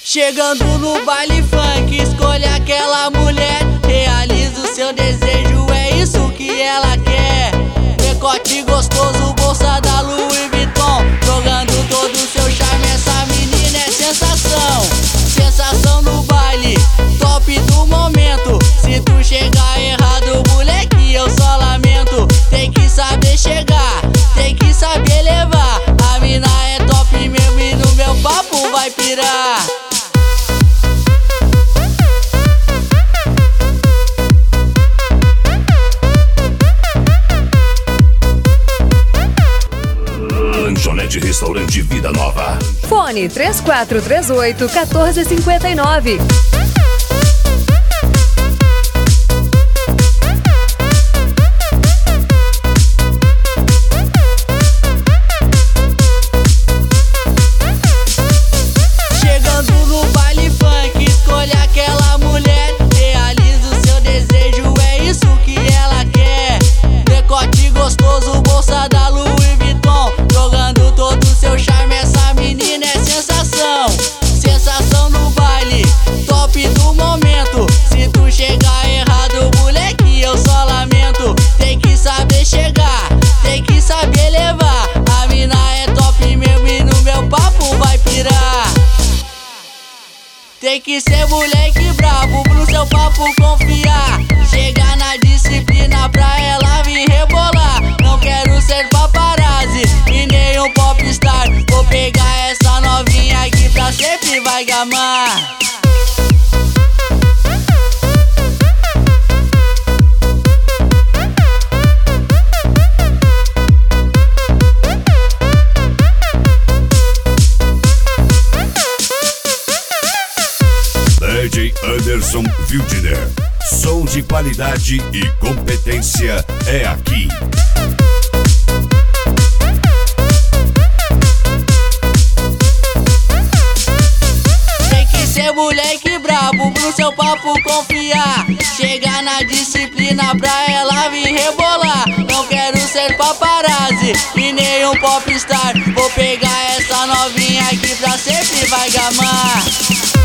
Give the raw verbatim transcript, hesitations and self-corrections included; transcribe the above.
Chegando no baile funk, escolhe aquela mulher, realiza o seu desejo, é isso que ela quer. Decote gostoso, bolsa da Louis Vuitton, jogando todo o seu charme, essa menina é sensação. Sensação no baile, top do momento. Se tu chegar errado, moleque, eu só lamento. Tem que saber chegar, tem que saber levar. A mina é top mesmo e no meu papo vai pirar. Lanchonete Restaurante Vida Nova. Fone três quatro três oito, um quatro cinco nove. Chegando no baile funk, escolhe aquela mulher, realiza o seu desejo, é isso que ela quer. Decote gostoso, bolsa da Louis Vuitton, jogando todo o seu charme, essa menina é sensação. Sensação no baile, top do momento. Se tu chegar errado, moleque, eu só lamento. Tem que saber chegar, tem que saber levar. A mina é top mesmo e no meu papo vai pirar. Tem que ser moleque bravo pro seu papo confiar. Chegar na disciplina pra ela vir rebolar. Não quero ser paparazzi e nem um popstar. Vou pegar essa novinha aqui pra sempre vai gamar. D J Anderson Wildner. Som de qualidade e competência é aqui. Tem que ser moleque brabo pro seu papo confiar. Chegar na disciplina pra ela vir rebolar. Não quero ser paparazzi e nem um popstar. Vou pegar essa novinha aqui pra sempre vai gamar.